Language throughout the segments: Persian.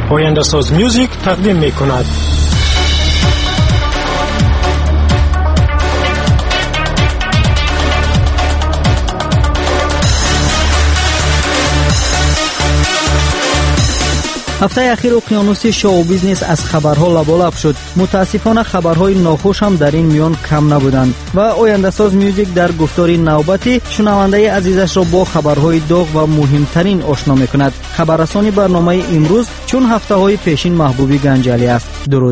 آینده‌ساز میوزیک تقدیم می‌کند. هفته اخیر اقیانوس شو بیزنس از خبرها لبالب شد. متاسفانه خبرهای ناخوش هم در این میان کم نبودند و آینده ساز میوزیک در گفتار نوبتی شنونده عزیزش را با خبرهای داغ و مهمترین آشنا میکند. خبررسانی برنامه امروز چون هفته های پیشین محبوبی گنجالی است. درود.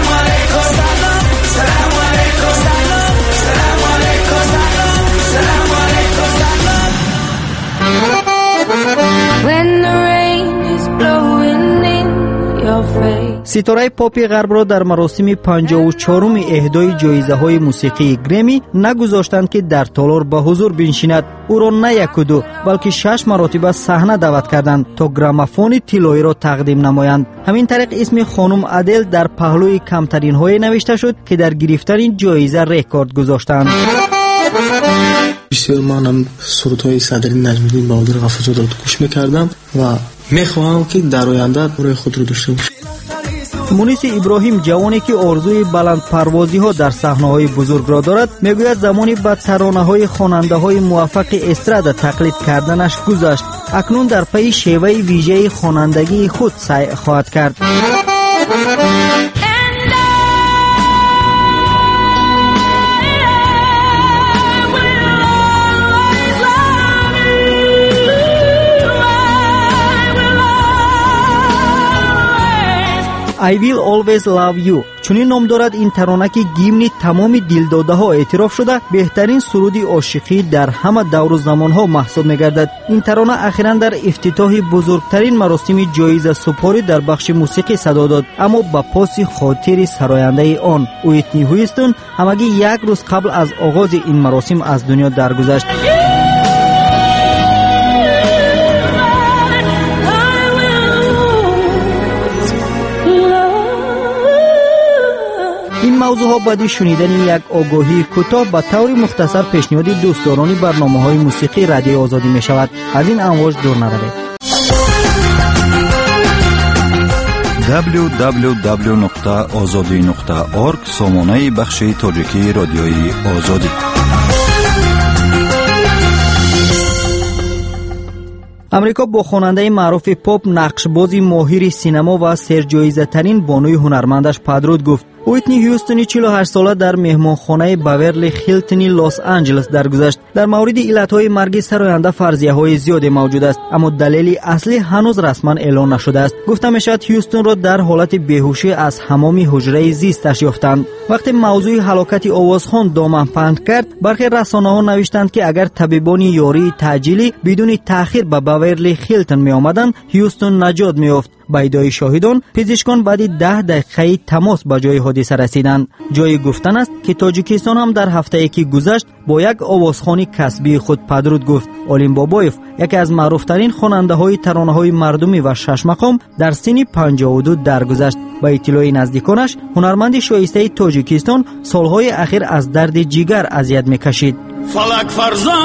ستاره پاپ غرب را در مراسم 54م اهدای جایزه‌های موسیقی گرمی نگذاشتند که در تالار به حضور بنشیند. او را نه یک و دو بلکه 6 مرتبه صحنه دعوت کردند تا گرامافون طلایی را تقدیم نمایند. همین طریق اسم خانم ادل در پهلوی کمترین های نوشته شد که در گرفتن جایزه رکورد گذاشتند. بسیار منم سرودهای صدری نجم‌الدین بهادر غفورزاده را گوش می‌کردم و می‌خواهم که در آینده برای خود را داشته باشم. مونس ابراهیم جوانی که آرزوی بلند پروازی ها در صحنه‌های بزرگ را دارد میگوید زمانی به ترانه‌های خواننده‌های موفق استرادا تقلید کردنش گذشت. اکنون در پی شیوه ویژه خوانندگی خود سعی خواهد کرد. I will always love you. چنین نام دارد این ترانه که گیمن تمام دلداده ها اعتراف شده بهترین سرود عاشقی در همه دور و زمان ها محسوب میگردد. این ترانه اخیراً در افتتاح بزرگترین مراسم جایزه سپاری در بخش موسیقی صدا داد، اما با پاس خاطر سراینده آن ویتنی هیوستون همگی یک روز قبل از آغاز این مراسم از دنیا درگذشت. این موضوع ها بعد شنیدن یک آگاهی کوتاه به طور مختصر پیشنهاد دوستداران برنامه‌های موسیقی رادیو آزادی می شود. از این امواج دور نروید. www.azadi.org سامانه بخش تاجیکی رادیوی آزادی. امریکا با خواننده معروف پاپ، نقشبازی ماهر سینما و سرجایزه ترین بانوی هنرمندش پدرود گفت. ویتنی هیوستونی 48 ساله در مهمانخانه باورلی هیلتنی لس آنجلس درگذشت. در مورد علتهای مرگ سراینده فرضیه‌های زیادی موجود است، اما دلیل اصلی هنوز رسما اعلام نشده است. گفته میشد هیوستون را در حالت بیهوشی از حمام حجره زیستش یافتند. وقتی موضوع هلاکت آوازخوان دامن پهن کرد، برخی رسانه‌ها نوشتند که اگر طبیبان یاری تعجیلی بدون تأخیر به باورلی هیلتن می آمدند، هیوستون نجات می‌یافت. با ادعای شاهدان، پزشکان بعد 10 دقیقه تماس به جای حادثه رسیدند. جای گفتن است که تاجیکستان هم در هفته‌ای که گذشت با یک آوازخوان کسبی خود پدرود گفت. علیم بابایف، یکی از معروف‌ترین خواننده‌های ترانه‌های مردمی و شش مقام، در سن 52 درگذشت. با اطلاع نزدیکانش، هنرمند شایسته تاجیکستان سالهای اخیر از درد جگر اذیت می‌کشید. فلک فرزانگان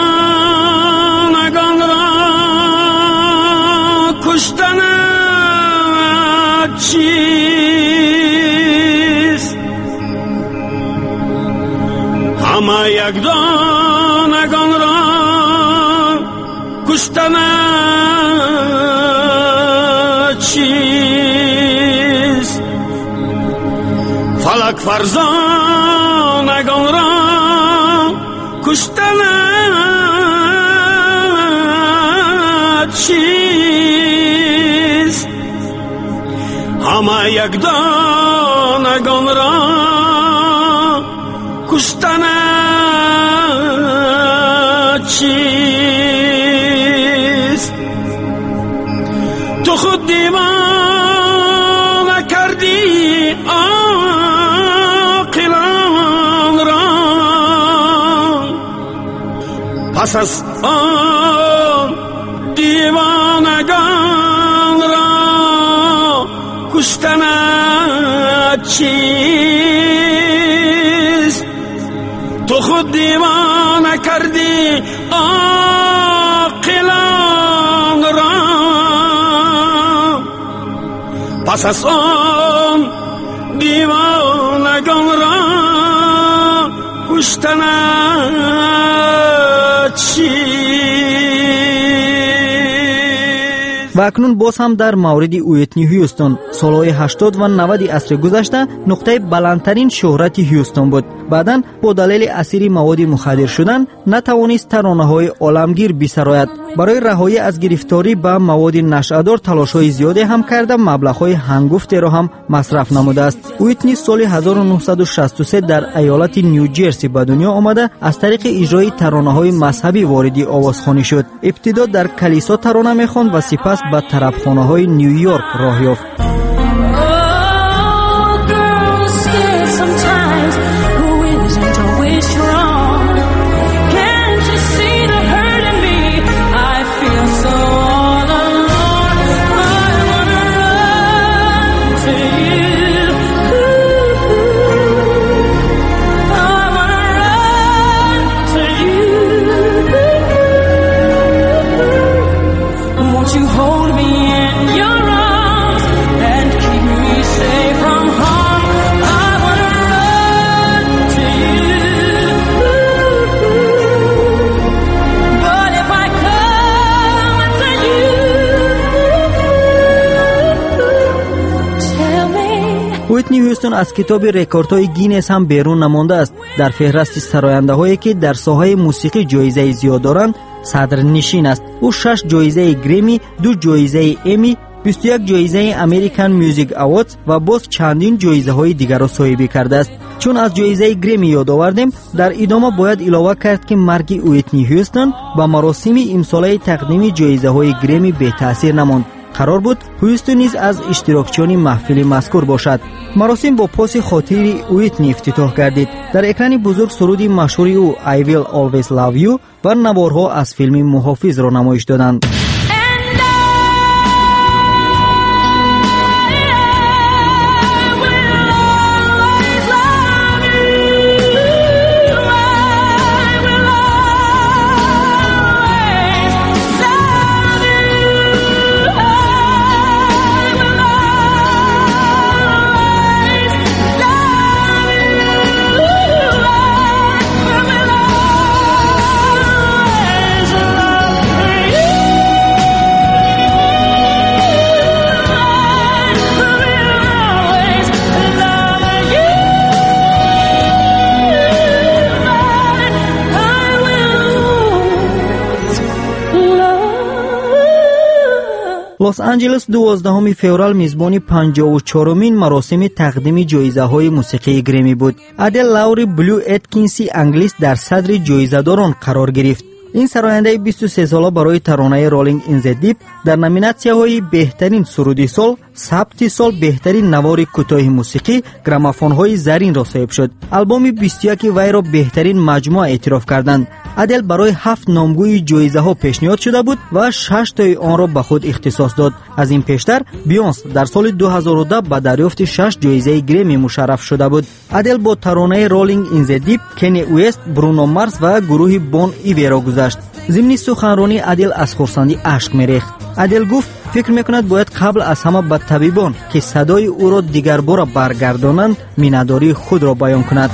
را کشتن چیست؟ همه یک دانگان را کشتن چیست؟ فلک فرزانگان را کشتن چیست؟ همه یک دانگان را کشتن چیست؟ تو خود دیوانه کردی عاقلان را، پس از آن دیوانگان را کشتن چیست؟ تو خود دیوانه کردی عاقلان را، پس از آن دیوانگان را کشتند و اکنون باز هم در مورد اویتنی هیوستون، سالهای 80 و 90 عصر گذشته نقطه بلندترین شهرت هیوستون بود. بعداً با دلیل اسیر مواد مخدر شدن نتوانست ترانه‌های عالمگیر بسراید. برای رهایی از گرفتاری به مواد نشه‌دار تلاش‌های زیادی هم کرده، مبلغ‌های هنگفتی را هم مصرف نموده است. اویتنی سال 1963 در ایالت نیوجرسی به دنیا آمده از طریق اجرای ترانه‌های مذهبی وارد آوازخوانی شد. ابتدا در کلیسا ترانه می‌خواند و سپس به طربخانه‌های نیویورک راه یافت. اویتنی هیوستون از کتاب رکوردهای گینس هم بیرون نمانده است. در فهرست سراینده‌هایی که در ساحه موسیقی جایزه زیاد دارند صدرنشین است. او 6 جایزه گرمی، 2 جایزه امی، 21 جایزه امریکن میوزیک اووردز و باز چندین جایزه‌های دیگر را صاحب کرده است. چون از جایزه گرمی یاد آوردیم، در ادامه باید علاوه کرد که مرگ اویتنی هیوستون با مراسم امساله تقدیم جایزه‌های گرمی به تأثیر نماند. قرار بود هیوستون نیز از اشتراکچیان محفل مذکور باشد. مراسم با پاس خاطری اویتنی افتتاح گردید. در اکران بزرگ سرودی مشهور او I Will Always Love You و نوارها از فیلم محافظ را نمایش دادند. لس آنجلس 12 فوریه میزبان 54مین مراسم تقدیم جایزه‌های موسیقی گرمی بود. ادل لاوری بلو اتکینسی انگلیس در صدر جایزه‌داران قرار گرفت. این سراینده 23 ساله برای ترانه رولینگ این ز دیپ در نامیناسی‌های بهترین سرودی سال، ثبت سال، بهترین نوار کوتاه موسیقی، گرامافون‌های زرین را صاحب شد. آلبوم 21 وی را بهترین مجموعه اعتراف کردند. ادل برای 7 نامگوی جایزه‌ها پیشنهاد شده بود و 6 تای آن را به خود اختصاص داد. از این پیشتر بیونس در سال 2010 به دریافت 6 جایزه گرمی مشرف شده بود. ادل با ترانه رولینگ این ز دیپ، کنی وست، برونو مارس و گروه بون ایوی را گذشت. ضمن سخنرانی ادل از خرسندی اشک می‌ریخت. ادل گفت فکر می‌کند باید قبل از همه به طبیبان که صدای او را دیگر بار برگردانند مینداری خود را بیان کند.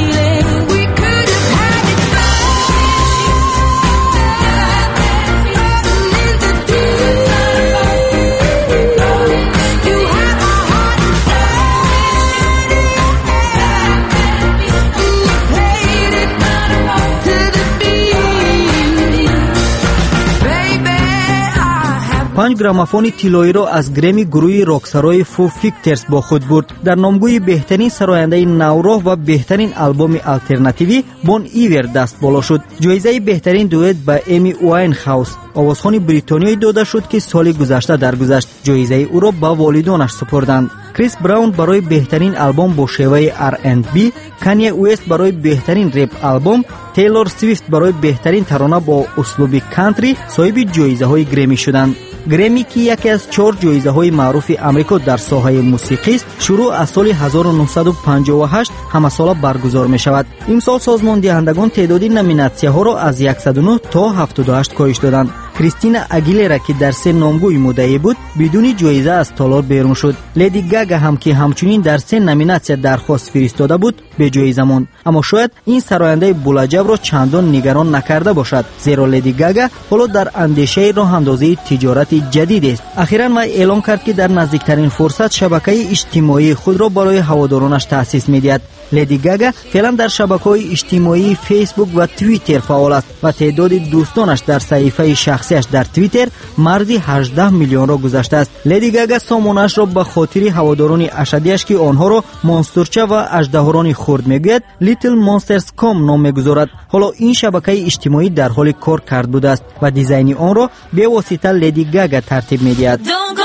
پنج گرامافون طلایی را از گرمی گروه راکسرای فو فیکترز با خود برد. در نامگوی بهترین سراینده نوراه و بهترین آلبوم آلترناتیوی بون ایور دست بالا شد. جایزه بهترین دوئت به امی واینهاوس، آوازخوان بریتانیایی داده شد که سال گذشته درگذشت. جایزه او را به والدانش سپردند. کریس براون برای بهترین آلبوم با شیوه R&B، کنی وست برای بهترین رپ آلبوم، تیلور سویفت برای بهترین ترانه با اسلوب کانتری صاحب جایزه‌های گرمی شدند. گرمی که یکی از 4 جایزه‌های معروف آمریکا در ساحه موسیقی است، شروع از سال 1958 همه ساله برگزار می شود. امسال سازمان دهندگان تعداد نامیناسی‌ها را از 109 تا 78 کاهش دادند. کریستینا اگیلرا که در سه نامگوی مدعی بود بدون جایزه از تالار بیرون شد. لیدی گاگا هم که همچنین در سه نامیناسیون درخواست فرستاده بود به جایزه ماند. اما شاید این سراینده بولاجب را چندان نگران نکرده باشد، زیرا لیدی گاگا حالا در اندیشه راه اندازی تجارت جدید است. اخیراً ما اعلام کرد که در نزدیکترین فرصت شبکه اجتماعی خود را برای هوادارانش تأسیس می‌دهد. لیدی گاگا فعلا در شبکه‌های اجتماعی فیسبوک و توییتر فعال است و تعداد دوستانش در صفحه شخصیش در توییتر مرزی 18 میلیون را گذشته است. لیدی گاگا سامانش را به خاطر هواداران اشدیش که آنها را مونسترچه و اژدهاران خرد میگوید لیتل مونسترز کام نام میگذارد. حالا این شبکه اجتماعی در حال کار کرد بوده است و دیزاین آن را به واسطه لیدی گاگا ترتیب میدهد.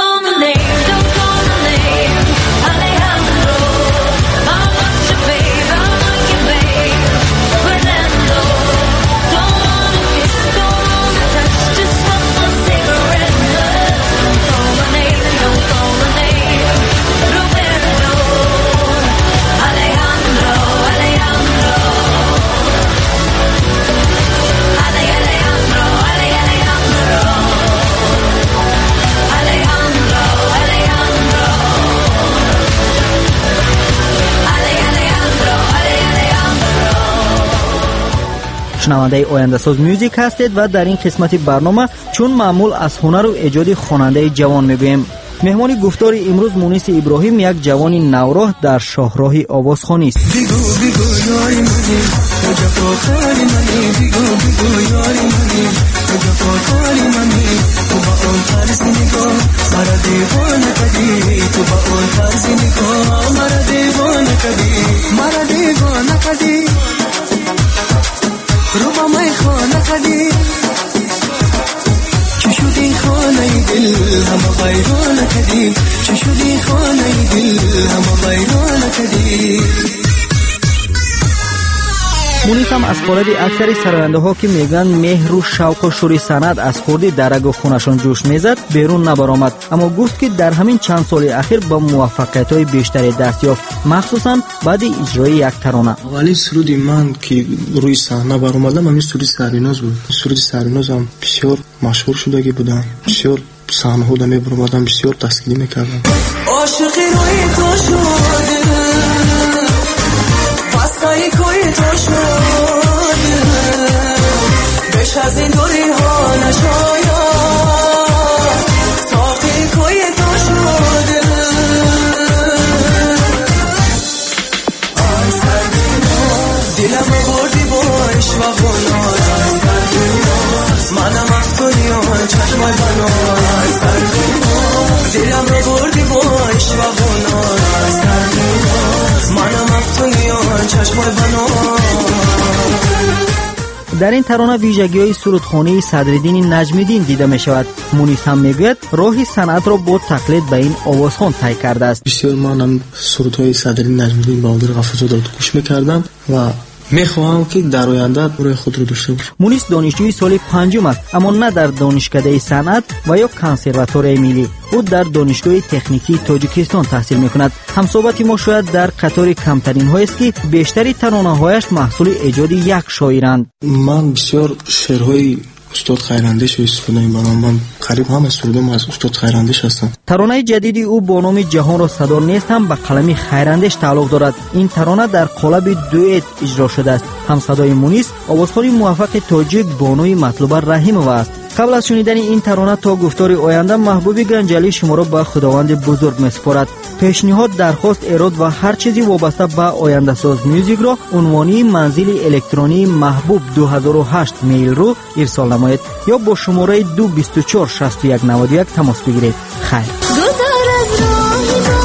شنونده آینده ساز میوزیک هستید و در این قسمت برنامه چون معمول از هنر و ایجاد خواننده جوان میگوییم. مهمان گفتار امروز مونس ابراهیم یک جوان نوراه در شاهراه آوازخوانی است. روبا مای خانه کدی چی شدی خانه دل همه ویران کدی چی شدی خانه دل همه ویران کدی. مونس هم از خالد اکثر سراینده ها که میگن مهر و شوق و شوری سند از خوردی درگ و خونشان جوش میزد بیرون نبرآمد، اما گفت که در همین چند سال اخیر با موفقیت های بیشتری دست یافت، مخصوصا بعد اجرای یک ترانه. ولی سرودی من که روی صحنه برآمدم همین سرود سریناز بود. سرود سریناز هم بسیار مشهور شده بودم، بسیار صحنه ها می برآمدم، بسیار تسکینی میکردم. عاشقی روی تو شده پسای کوی تو شده بش از این دوری ها نشاید ساقی کوی تو شده آی سردیناز دلم بردی باش و بنار آی سردیناز منم افتونی آن چشمای بنار آی سردیناز دلم بردی باش و بنار آی سردیناز منم افتونی آن چشمای بنار. در این ترانه ویژگی‌های سرودخوانی صدرالدین نجمی‌دین دیده می‌شود. مونس هم میگوید راه صنعت را با تقلید به این آوازخوان طی کرده است. بسیار منم سرودهای صدرالدین نجمی‌دین بهادر غفورزاده را گوش می‌کردم و میخواهم که در آینده روی خود رو داشته باشم. مونس دانشجوی سال پنجم است، اما نه در دانشکده صنعت و یا کنسرواتوار ملی. او در دانشگاه تکنیکی تاجیکستان تحصیل میکند. همصحبت ما شاید در قطار کمترین های است که بیشتری ترانه هایش محصول ایجاد یک شاعرند. من بسیار شعرهای استاد خیراندیش استفاده می‌کنم. من قریب هم سرودم از استاد خیراندیش هستم. ترانه جدیدی او با نام جهان را صدا نیست هم به قلم خیراندیش تعلق دارد. این ترانه در قالب دوئت اجرا شده است. هم صدای مونس آوازخوان موفق تاجیک بانوی مطلوبه رحیموف است. قبل از شنیدن این ترانه تا گفتار آینده محبوب گنجلی شما را به خداوند بزرگ می‌سپارد. پیشنهاد، درخواست، ایراد و هر چیزی وابسته به آینده ساز میوزیک را عنوانی منزل الکترونی محبوب 2008 میل رو ارسال نمایید یا با شماره 2246191 تماس بگیرید. خیر.